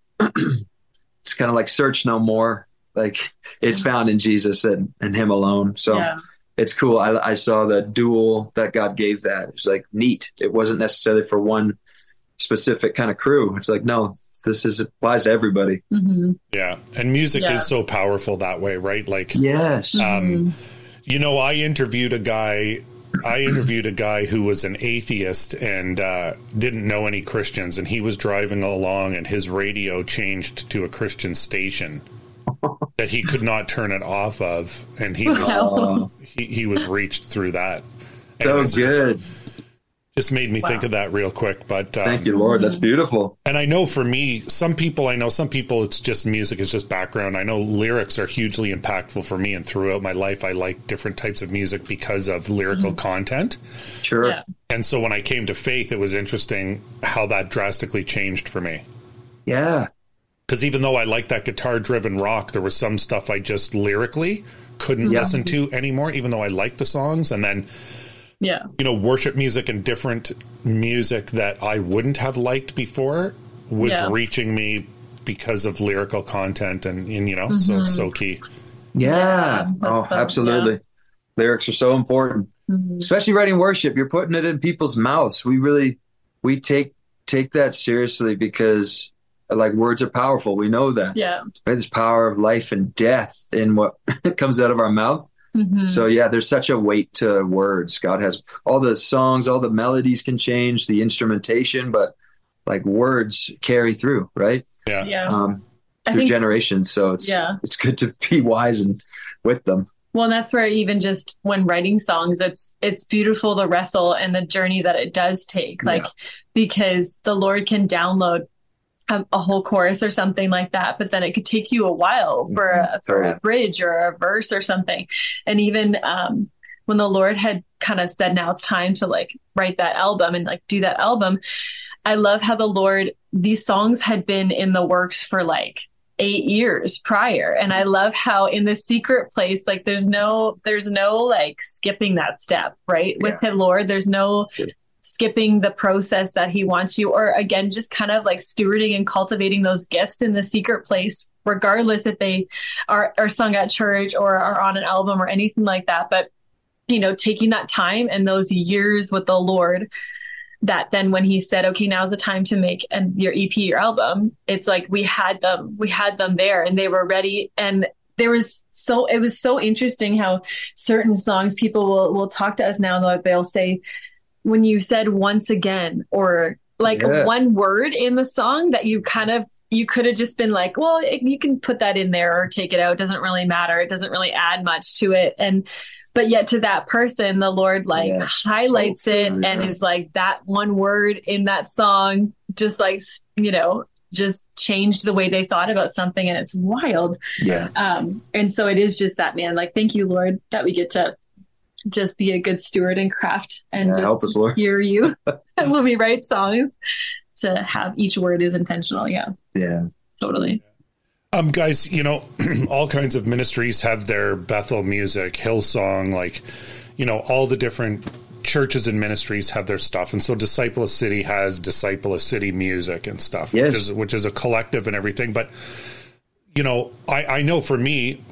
it's kind of like search no more. Like it's found in Jesus and, and him alone. So yeah. It's cool. I, I saw the dual that God gave that. It's like neat. It wasn't necessarily for one specific kind of crew. It's like, no, this is applies to everybody. Mm-hmm. Yeah. And music yeah. is so powerful that way, right? Like, yes. Um, mm-hmm. you know, I interviewed a guy I interviewed a guy who was an atheist and uh, didn't know any Christians, and he was driving along and his radio changed to a Christian station that he could not turn it off of, and he was wow. he, he was reached through that. So Anyways, good. Just, just made me wow. think of that real quick. But um, thank you, Lord. That's beautiful. And I know for me, some people I know, some people it's just music, it's just background. I know lyrics are hugely impactful for me, and throughout my life, I like different types of music because of lyrical mm-hmm. content. Sure. Yeah. And so when I came to faith, it was interesting how that drastically changed for me. Yeah. Because even though I like that guitar-driven rock, there was some stuff I just lyrically couldn't yeah. listen to anymore, even though I liked the songs. And then yeah, you know, worship music and different music that I wouldn't have liked before was yeah. reaching me because of lyrical content and, and you know, mm-hmm. so so key. Yeah. yeah oh, so, absolutely. Yeah. Lyrics are so important, mm-hmm. especially writing worship. You're putting it in people's mouths. We really, we take, take that seriously because like words are powerful. We know that. Yeah. Right? There's power of life and death in what comes out of our mouth. Mm-hmm. So yeah, there's such a weight to words. God has all the songs, all the melodies can change, the instrumentation, but like words carry through, right? Yeah. Yeah. Um, I through think, generations. So it's yeah. it's good to be wise and with them. Well, and that's where even just when writing songs, it's it's beautiful to wrestle and the journey that it does take. Like, Yeah. because the Lord can download a, a whole chorus or something like that, but then it could take you a while for Mhm. a, for Right. a bridge or a verse or something. And even um, when the Lord had kind of said, now it's time to like write that album and like do that album, I love how the Lord, these songs had been in the works for like eight years prior. And I love how in the secret place, like there's no, there's no like skipping that step, right? With Yeah. the Lord, there's no Sure. skipping the process that he wants you, or again, just kind of like stewarding and cultivating those gifts in the secret place, regardless if they are, are sung at church or are on an album or anything like that. But, you know, taking that time and those years with the Lord, that then when he said, okay, now's the time to make and your E P, your album, it's like we had them, we had them there and they were ready. And there was so, it was so interesting how certain songs people will, will talk to us now, they'll, they'll say, when you said once again, or like Yeah. one word in the song that you kind of, you could have just been like, well, it, you can put that in there or take it out. It doesn't really matter. It doesn't really add much to it. And, but yet to that person, the Lord like Yes. highlights Oh, it yeah. and is like that one word in that song, just like, you know, just changed the way they thought about something. And it's wild. Yeah. Um, and so it is just that, man, like, thank you, Lord, that we get to just be a good steward and craft and Yeah, just help us, Lord. hear you when we write songs, to have each word is intentional. Yeah, Yeah. totally. Um, guys, you know, all kinds of ministries have their Bethel music, Hillsong, like, you know, all the different churches and ministries have their stuff. And so Disciple of City has Disciple of City music and stuff, Yes. which is, which is a collective and everything. But, you know, I, I know for me,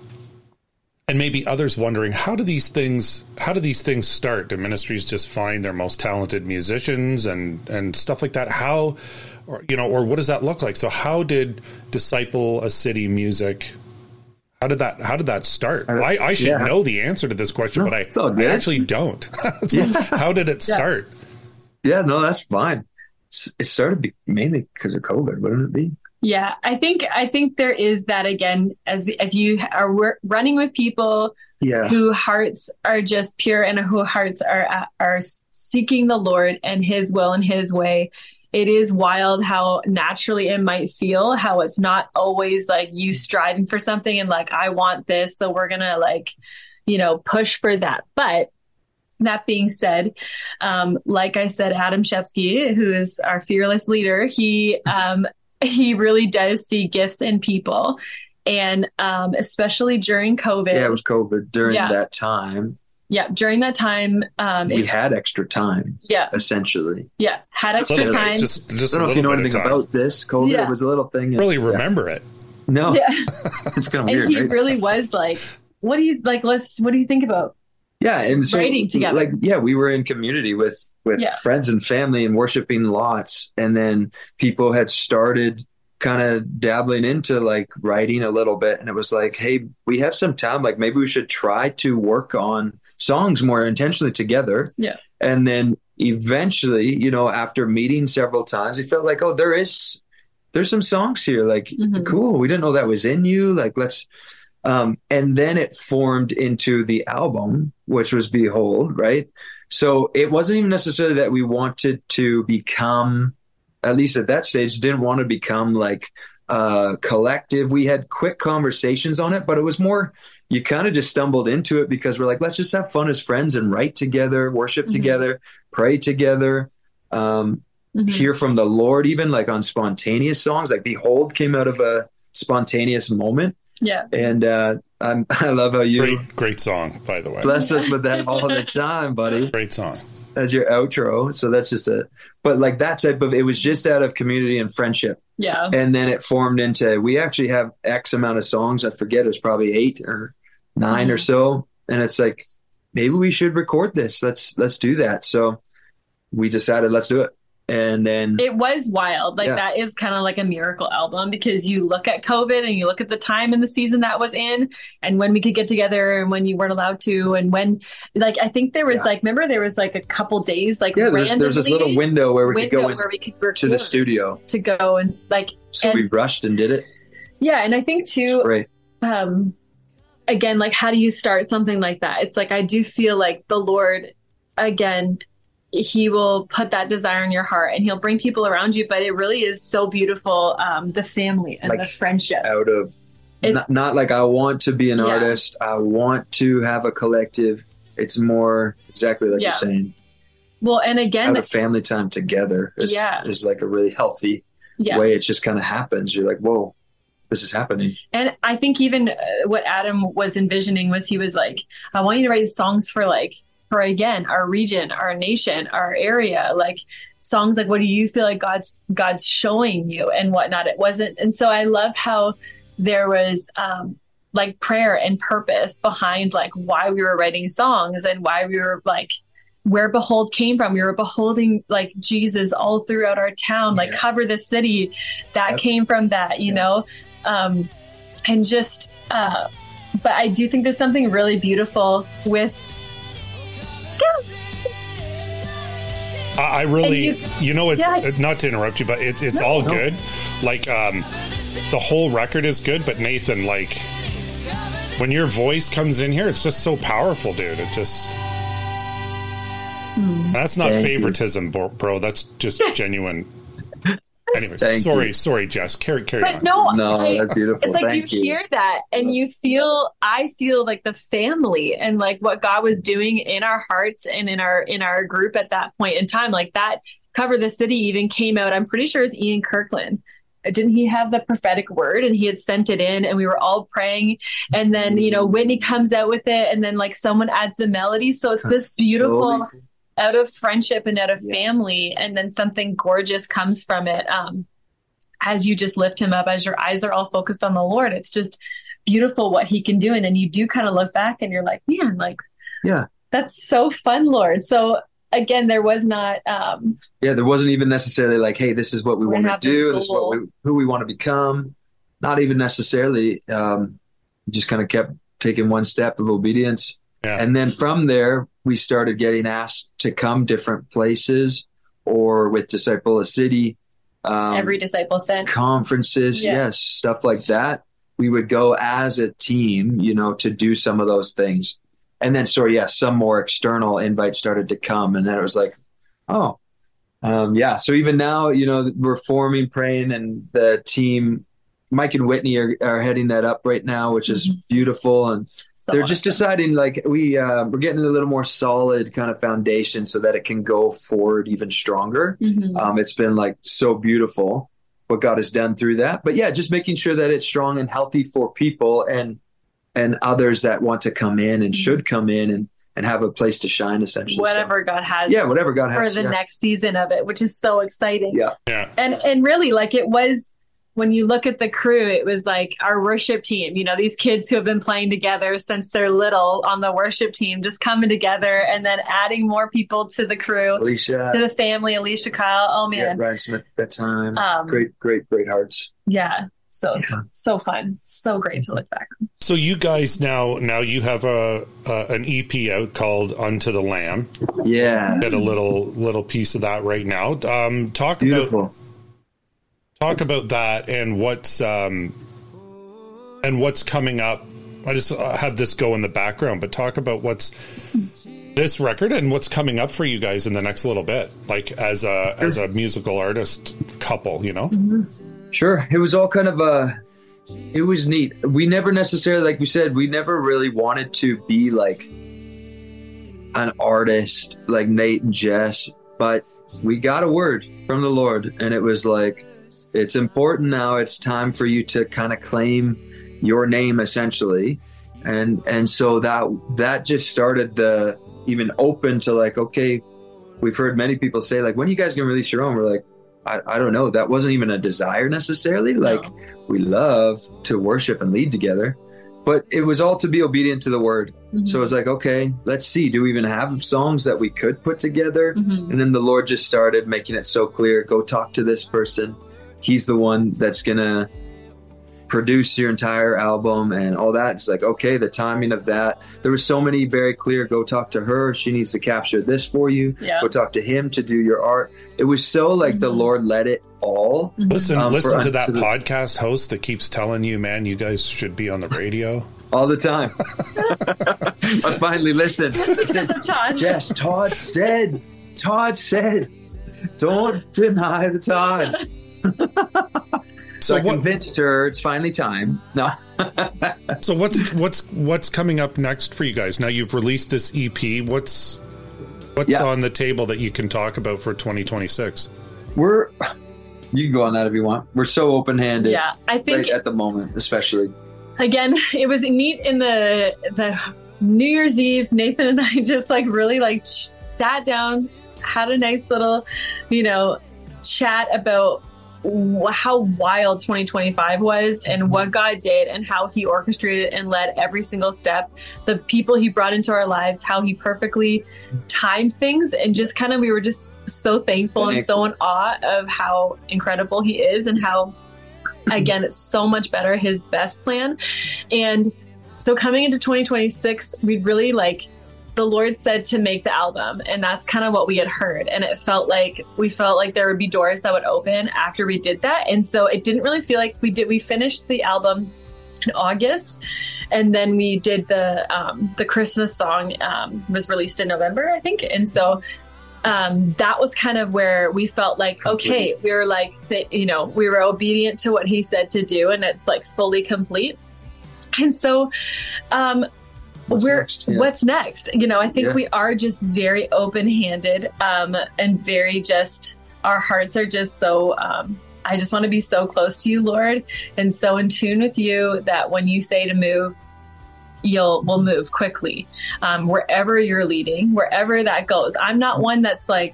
and maybe others wondering, how do these things, how do these things start? Do ministries just find their most talented musicians and, and stuff like that? How, or, you know, or what does that look like? So how did Disciple a City music, how did that, how did that start? I, I should Yeah. know the answer to this question, No, but I, it's all I good. actually don't. So Yeah. how did it start? Yeah. No, that's fine. It's, it started be- mainly because of COVID, wouldn't it be? Yeah, I think I think there is that again, as if you are wor- running with people Yeah. who hearts are just pure and who hearts are are seeking the Lord and His will and His way. It is wild how naturally it might feel, how it's not always like you striving for something and like, I want this, so we're gonna like, you know, push for that. But that being said, um, like I said, Adam Shepsky, who is our fearless leader, he um, he really does see gifts in people. And um, especially during COVID. Yeah, it was COVID during Yeah. that time. Yeah, during that time. Um, We it- had extra time, yeah, essentially. yeah, had extra Little bit, time. just, just I a don't know if you little know bit of anything time. about this. COVID Yeah. it was a little thing. Really Yeah. remember it. No, yeah. it's kind of And weird, he right? really was like, what do you like, let's, what do you think about? Yeah, and so writing together. like yeah, we were in community with with Yeah. friends and family and worshiping lots, and then people had started kind of dabbling into like writing a little bit, and it was like, hey, we have some time, like maybe we should try to work on songs more intentionally together. Yeah. And then eventually, you know, after meeting several times, we felt like, oh, there is there's some songs here, like Mhm. cool, we didn't know that was in you, like let's Um, and then it formed into the album, which was Behold, right? So it wasn't even necessarily that we wanted to become, at least at that stage, didn't want to become like a collective. We had quick conversations on it, but it was more, you kind of just stumbled into it because we're like, let's just have fun as friends and write together, worship Mhm. together, pray together, um, Mhm. hear from the Lord, even like on spontaneous songs. Like Behold came out of a spontaneous moment. Yeah. And uh, I'm, I love how you Great, great song, by the way. bless us with that all the time, buddy, Great song. as your outro. So that's just a, but like that type of, it was just out of community and friendship. Yeah. And then it formed into, we actually have X amount of songs. I forget, it was probably eight or nine Mhm. or so. And it's like, maybe we should record this. Let's, let's do that. So we decided, let's do it. And then it was wild. Like Yeah. that is kind of like a miracle album, because you look at COVID and you look at the time and the season that was in, and when we could get together and when you weren't allowed to, and when, like, I think there was Yeah. like, remember there was like a couple days, like yeah, there's, there's this little window where we window could go in where we could to the record, studio. to go and like, So and, we rushed and did it. yeah. And I think too, Right. um, again, like, how do you start something like that? It's like, I do feel like the Lord, again, he will put that desire in your heart and he'll bring people around you, but it really is so beautiful. Um, the family and Like, the friendship. Out of It's- not, not like I want to be an Yeah. artist. I want to have a collective. It's more exactly like Yeah. you're saying. Well, and again, Have a family time together is, Yeah. is like a really healthy yeah. way. It just kind of happens. You're like, whoa, this is happening. And I think even uh, what Adam was envisioning was, he was like, I want you to write songs for like, for again, our region, our nation, our area, like songs like, what do you feel like God's, God's showing you and whatnot. It wasn't. And so I love how there was, um, like prayer and purpose behind like why we were writing songs and why we were like, where Behold came from. We were beholding like Jesus all throughout our town, like Yeah. cover the city. That Yep. came from that, you Yeah. know? Um, and just, uh, but I do think there's something really beautiful with, I I really, And you, you- know, it's Yeah. uh, not to interrupt you, but it's it's No. all No. good. Like, um, the whole record is good, but Nathan, like, when your voice comes in here, it's just so powerful, dude. It just, that's not Thank you. favoritism, bro, bro. That's just genuine. Anyways, Thank sorry, you. sorry, Jess. Carry, carry but on. no, No, I- that's beautiful. it's like Thank you you. hear that and you feel, I feel like the family and like what God was doing in our hearts and in our, in our group at that point in time, like that Cover the City even came out. I'm pretty sure it's Ian Kirkland. Didn't he have the prophetic word and he had sent it in and we were all praying, and then, you know, Whitney comes out with it and then like someone adds the melody. So it's this beautiful So- out of friendship and out of Yeah. family, and then something gorgeous comes from it. Um, as you just lift him up, as your eyes are all focused on the Lord, it's just beautiful what he can do. And then you do kind of look back and you're like, man, like, Yeah. that's so fun, Lord. So again, there was not, um, Yeah, there wasn't even necessarily like, hey, this is what we We're want gonna to have this do. This is what goal. we, who we want to become. Not even necessarily. Um, just kind of kept taking one step of obedience. Yeah. And then from there, we started getting asked to come different places, or with Disciple a City, um, every disciple sent. conferences, Yeah. yes, stuff like that. We would go as a team, you know, to do some of those things. And then, sorry, yes, some more external invites started to come. And then it was like, oh, um, yeah. So even now, you know, we're forming, praying, and the team, Mike and Whitney are, are heading that up right now, which is Mhm. beautiful. And So they're just awesome. deciding like we, uh, we're getting a little more solid kind of foundation so that it can go forward even stronger. Mhm. Um, it's been like so beautiful what God has done through that. But yeah, just making sure that it's strong and healthy for people and and others that want to come in and should come in and, and have a place to shine, essentially. So, Whatever God has yeah, whatever God for has. the yeah. next season of it, which is so exciting. Yeah. Yeah. And and really, like, it was, when you look at the crew, it was like our worship team, you know, these kids who have been playing together since they're little on the worship team, just coming together and then adding more people to the crew, Alicia, to the family. Alicia, Kyle, oh yeah, man, Ryan Smith at that time. Um, great, great, great hearts. yeah. So Yeah. so fun, so great to look back. So you guys now, now you have a, a an E P out called Unto the Lamb. Yeah. Get a little little piece of that right now. Um, talk about Beautiful. talk about that and what's um, and what's coming up. I just uh, have this go in the background, but talk about what's this record and what's coming up for you guys in the next little bit, like as a as a musical artist couple, you know. Sure. It was all kind of a, it was neat. We never necessarily, like we said, we never really wanted to be like an artist like Nate and Jess, but we got a word from the Lord and it was like, it's important now. It's time for you to kind of claim your name essentially. And, and so that, that just started the even open to like, okay, we've heard many people say like, when are you guys going to release your own? We're like, I, I don't know. That wasn't even a desire necessarily. Like No. we love to worship and lead together, but it was all to be obedient to the word. Mm-hmm. So it was like, okay, let's see. Do we even have songs that we could put together? Mm-hmm. And then the Lord just started making it so clear. Go talk to this person. He's the one that's going to produce your entire album and all that. It's like, okay, the timing of that. There was so many very clear, go talk to her. She needs to capture this for you. Yeah. Go talk to him to do your art. It was so like Mm-hmm. the Lord let it all. Listen, Um, listen for- to that to the- podcast host that keeps telling you, man, you guys should be on the radio. All the time. I finally listened. Because of Todd. Jess, Todd said, Todd said, don't deny the Todd. So, So I what? convinced her it's finally time. No. So what's what's what's coming up next for you guys? Now you've released this E P. What's what's Yeah. on the table that you can talk about for twenty twenty-six? We're, you can go on that if you want. We're so open-handed. Yeah, I think Right at the moment, especially. again, it was neat in the the New Year's Eve. Nathan and I just like really like sat down, had a nice little, you know, chat about wh- how wild twenty twenty-five was and what God did and how he orchestrated and led every single step, the people he brought into our lives, how he perfectly timed things, and just kind of we were just so thankful and Thank so in awe of how incredible he is and how, again, it's so much better, his best plan. And so coming into twenty twenty-six, we'd really like, the Lord said to make the album, and that's kind of what we had heard. And it felt like, we felt like there would be doors that would open after we did that. And so it didn't really feel like we did, we finished the album in August, and then we did the, um, the Christmas song, um, was released in November, I think. And so um, that was kind of where we felt like, okay, we were like, th- you know, we were obedient to what he said to do, and it's like fully complete. And so, um, What's we're next? Yeah. what's next? You know, I think Yeah. we are just very open-handed, um, and very just, our hearts are just so, um, I just want to be so close to you, Lord, and so in tune with you that when you say to move, you'll we'll move quickly, um, wherever you're leading, wherever that goes. I'm not one that's like,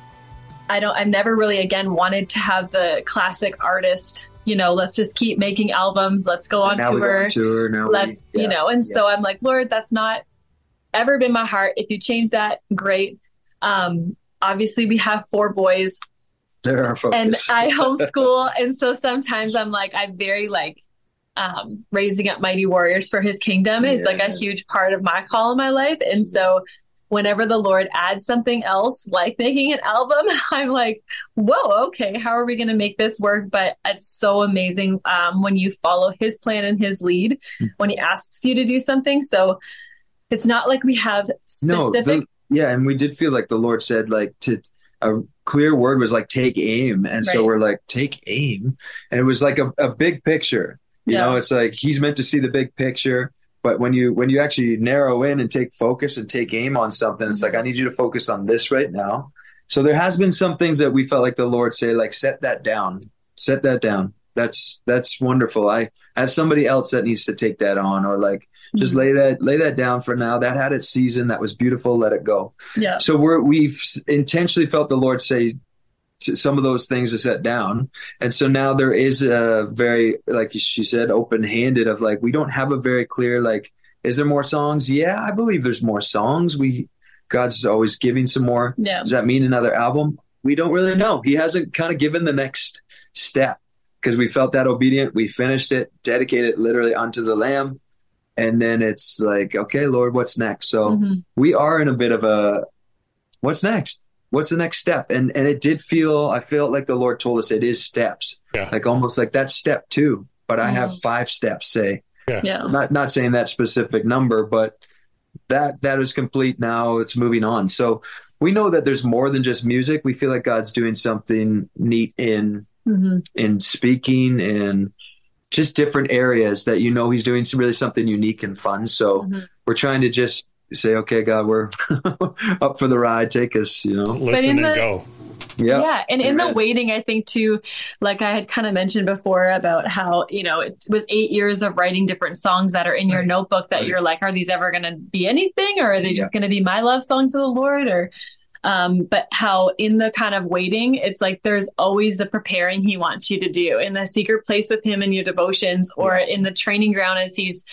I don't, I've never really, again, wanted to have the classic artist, you know, let's just keep making albums. Let's go on now we go tour. on tour. Now Let's, we, you yeah. know, and yeah. so I'm like, Lord, that's not ever been my heart. If you change that, great. Um, obviously we have four boys They're our focus. and I homeschool. And so sometimes I'm like, I'm very like, um, raising up mighty warriors for his kingdom is like a Yeah. huge part of my call in my life. And so whenever the Lord adds something else, like making an album, I'm like, whoa, okay, how are we going to make this work? But it's so amazing um, when you follow his plan and his lead, when he asks you to do something. So it's not like we have no, specific. the, yeah, and we did feel like the Lord said, like, to a clear word was like, take aim. And so Right. we're like, take aim. And it was like a, a big picture. You Yeah. know, it's like he's meant to see the big picture. But when you when you actually narrow in and take focus and take aim on something, it's like, I need you to focus on this right now. So there has been some things that we felt like the Lord say, like, set that down, set that down. That's that's wonderful. I have somebody else that needs to take that on, or like just Mhm. lay that lay that down for now. That had its season. That was beautiful. Let it go. Yeah. So we're we've intentionally felt the Lord say to some of those things to set down. And so now there is a very, like she said, open handed of like, we don't have a very clear, like, is there more songs? Yeah, I believe there's more songs. We, God's always giving some more. Yeah. Does that mean another album? We don't really know. He hasn't kind of given the next step because we felt that obedient. We finished it, dedicated it literally unto the Lamb. And then it's like, okay, Lord, what's next? So Mhm. we are in a bit of a, what's next? What's the next step? And and it did feel, I felt like the Lord told us it is steps, Yeah. like almost like that's step two, but I have Mhm. five steps, say, Yeah. not not saying that specific number, but that that is complete now. It's moving on. So we know that there's more than just music. We feel like God's doing something neat in Mhm. in speaking and just different areas that, you know, he's doing some really something unique and fun. So Mhm. we're trying to just say, okay, God, we're up for the ride. Take us, you know? Listen in and the- go. Yeah. Yeah. And in the Amen. waiting, I think too, like I had kind of mentioned before about how, you know, it was eight years of writing different songs that are in your Right. notebook that Right. you're like, are these ever going to be anything, or are they Yeah. just going to be my love song to the Lord? Or, um, but how in the kind of waiting, it's like, there's always the preparing he wants you to do in the secret place with him in your devotions, or in the training ground as he's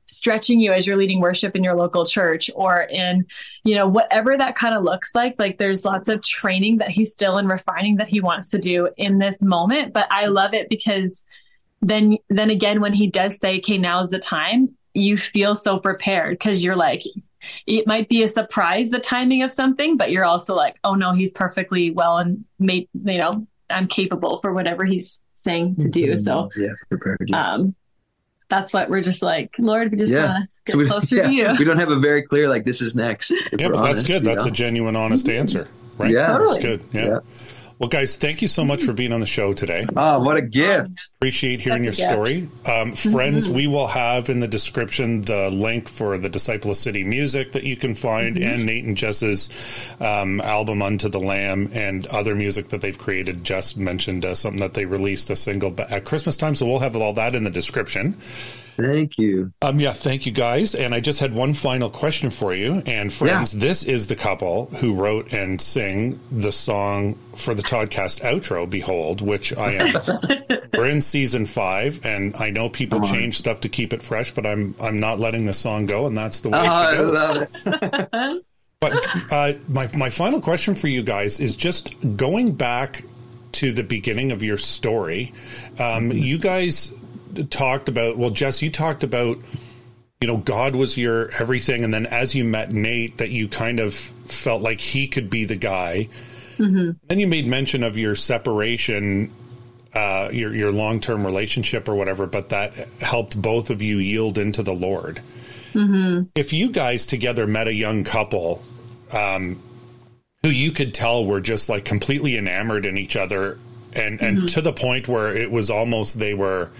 stretching you as you're leading worship in your local church or in, you know, whatever that kind of looks like. Like there's lots of training that he's still in refining that he wants to do in this moment. But I love it because then, then again, when he does say, okay, now's the time, you feel so prepared because you're like, it might be a surprise, the timing of something, but you're also like, oh no, he's perfectly well and made, you know, I'm capable for whatever he's saying to do. So yeah, prepared. Yeah. Um, that's what we're just like, Lord, we just yeah. want to get so we, closer yeah, to you. We don't have a very clear, like, this is next. Yeah, but honest, that's good. That's know? a genuine, honest mm-hmm. answer, right? Yeah. Totally. That's good. Yeah. yeah. Well, guys, thank you so much for being on the show today. Oh, what a gift. Appreciate hearing your story. Um, friends, mm-hmm. we will have in the description the link for the Disciple of City music that you can find mm-hmm. and Nate and Jess's um, album Unto the Lamb and other music that they've created. Jess mentioned uh, something that they released a single at Christmas time, so we'll have all that in the description. Thank you. Um, yeah, thank you, guys. And I just had one final question for you. And friends, yeah. this is the couple who wrote and sing the song for the Toddcast outro, Behold, which I am. We're in season five, and I know people change stuff to keep it fresh, but I'm I'm not letting the song go, and that's the way oh, it goes. I love it. But uh, my my final question for you guys is just going back to the beginning of your story. Um, mm-hmm. You guys talked about, well, Jess, you talked about, you know, God was your everything. And then as you met Nate, that you kind of felt like he could be the guy. Mm-hmm. Then you made mention of your separation, uh, your, your long-term relationship or whatever, but that helped both of you yield into the Lord. Mm-hmm. If you guys together met a young couple, um, who you could tell were just like completely enamored in each other and, and mm-hmm. to the point where it was almost, they were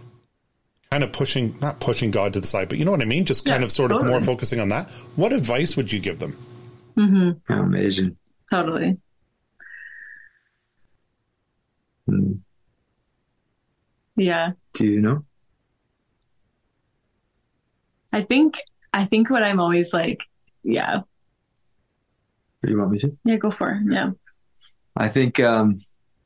kind of pushing, not pushing God to the side, but you know what I mean? Just kind yeah, of sort totally. of more focusing on that. What advice would you give them? Mm-hmm. Amazing. Totally. Hmm. Yeah. Do you know? I think, I think what I'm always like, yeah. Do you want me to? Yeah, go for it. Yeah. I think, um,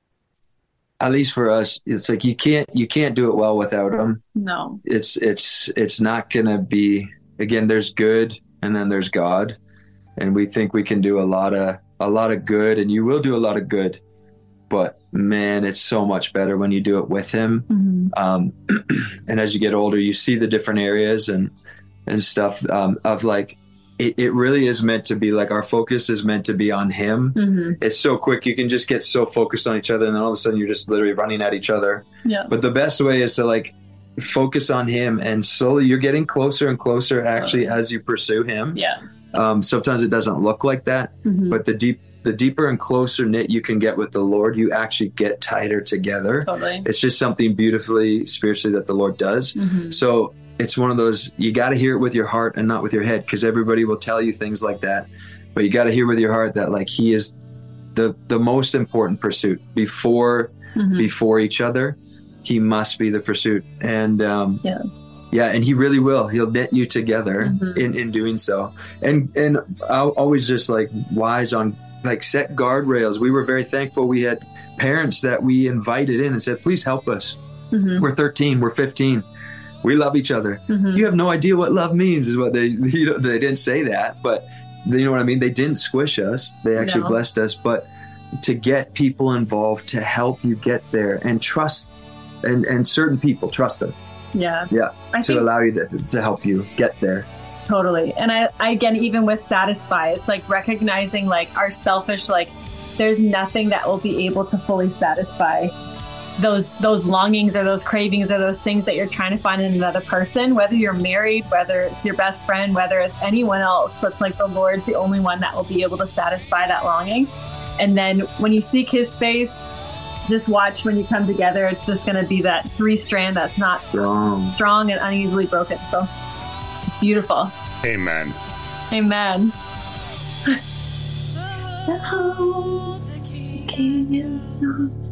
at least for us, it's like you can't you can't do it well without them. No, it's it's it's not gonna be. Again, there's good, and then there's God, and we think we can do a lot of a lot of good, and you will do a lot of good. But man, it's so much better when you do it with Him. Mm-hmm. Um, and as you get older, you see the different areas and and stuff um, of like. It, it really is meant to be like our focus is meant to be on Him. Mm-hmm. It's so quick. You can just get so focused on each other. And then all of a sudden you're just literally running at each other. Yeah. But the best way is to like focus on Him and slowly you're getting closer and closer actually okay. as you pursue Him. Yeah. Um, sometimes it doesn't look like that, mm-hmm. but the deep, the deeper and closer knit you can get with the Lord, you actually get tighter together. Totally. It's just something beautifully spiritually that the Lord does. Mm-hmm. So it's one of those, you got to hear it with your heart and not with your head, because everybody will tell you things like that. But you got to hear with your heart that like He is the the most important pursuit before mm-hmm. before each other. He must be the pursuit. And um, yeah. yeah, and He really will. He'll knit you together mm-hmm. in, in doing so. And and I'll always just like wise on like set guardrails. We were very thankful. We had parents that we invited in and said, please help us. Mm-hmm. We're thirteen, we're fifteen. We love each other. Mm-hmm. You have no idea what love means is what they, you know, they didn't say that, but you know what I mean? They didn't squish us. They actually no. blessed us, but to get people involved to help you get there and trust and, and certain people, trust them. Yeah. Yeah. I to think, allow you to, to help you get there. Totally. And I, I, again, even with Satisfy, it's like recognizing like our selfish, like there's nothing that will be able to fully satisfy those those longings or those cravings or those things that you're trying to find in another person, whether you're married, whether it's your best friend, whether it's anyone else. It's like the Lord's the only one that will be able to satisfy that longing. And then when you seek His face, just watch when you come together, it's just going to be that three strand that's not strong, strong and uneasily broken. So beautiful. Amen. Amen. The king is